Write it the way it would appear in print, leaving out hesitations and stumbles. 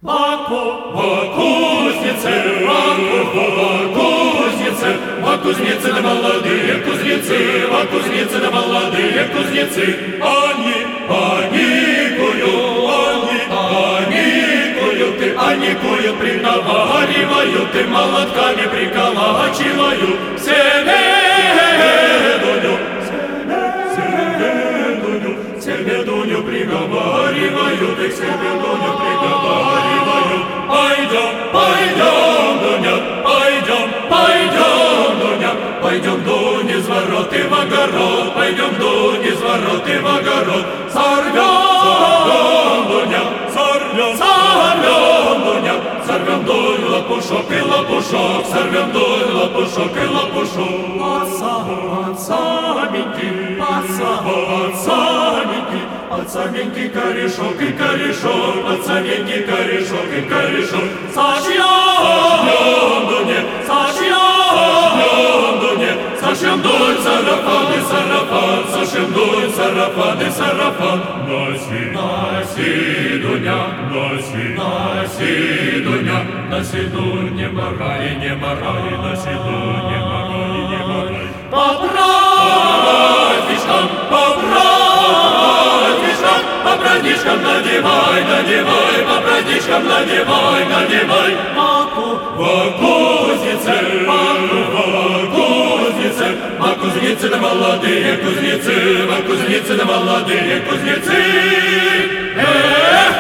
Кузнецы да молодые кузнецы, кузнецы да молодые кузнецы, они куют, приговаривают и молотками приколачивают Себедуню приговаривают, и Себедуню приговаривают. Пойдем, Дуня, пойдем, Дуня, с ворот и в огород, пойдем, Дуня, с ворот и в огород. Сорвем, Дуня, сорвем, Дунь, лопушок и лопушок, сорвем, Дунь, лопушок и лопушок. Пацаненький корешок и корешок, пацаненький корешок и корешок. Сошьем, Дуня, сошьем, Дунь, сарафан и сарафан, сошьем, Дунь, сарафан и сарафан. Носи, Дуня, носи, Дуня, носи, Дунь, не морай, носи, Дунь, не морай. По праздничкам надевай, по праздничкам надевай. Кузнецы да молодые кузнецы, кузнецы да молодые кузнецы.